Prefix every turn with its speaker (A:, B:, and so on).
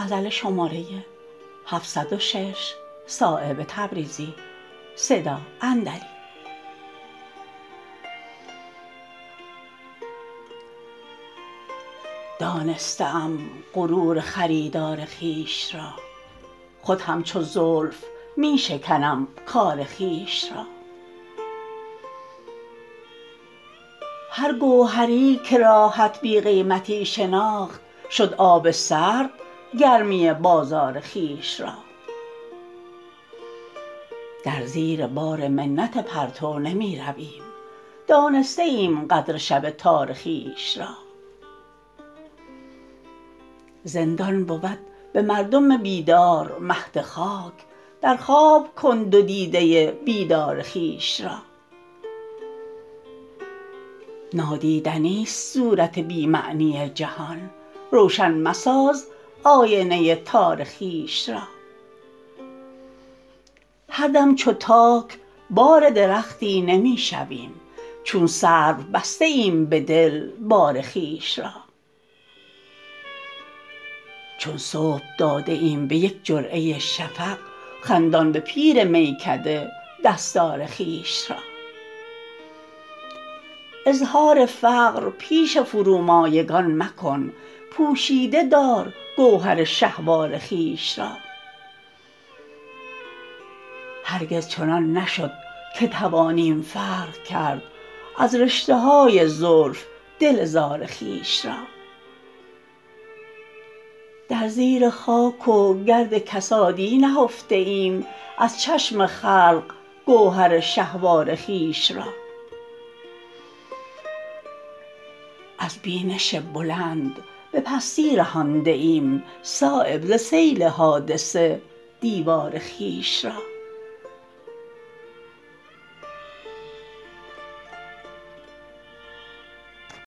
A: دانسته ام غرور خریدار خویش را، خود همچو زلف می شکنم کار خویش را. هر گوهری که راحت بی قیمتی شناخت، شد آب سرد گرمی بازار خویش را. در زیر بار منت پرتو نمی رویم، دانسته ایم قدر شب تار خویش را. زندان بود به مردم بیدار مهد خاک، در خواب کن دو دیده بیدار خویش را. نادیدنی است صورت بی معنی جهان، روشن مساز آینه تار خویش را. هر دم چو تاک بار درختی نمی شویم، چون سرو بسته ایم به دل بار خویش را. چون صبح داده ایم به یک جرعه شفق، خندان به پیر میکده دستار خویش را. اظهار فقر پیش فرومایگان مکن، پوشیده دار گوهر شهوار خویش را. هرگز چنان نشد که توانیم فرق کرد، از رشته های زلف دل زار خویش را. در زیر خاک و گرد کسادی نهفته ایم از چشم خلق گوهر شهوار خویش را. از بینش بلند به پستی رهانده ایم صایب ز سیل حادثه دیوار خویش را.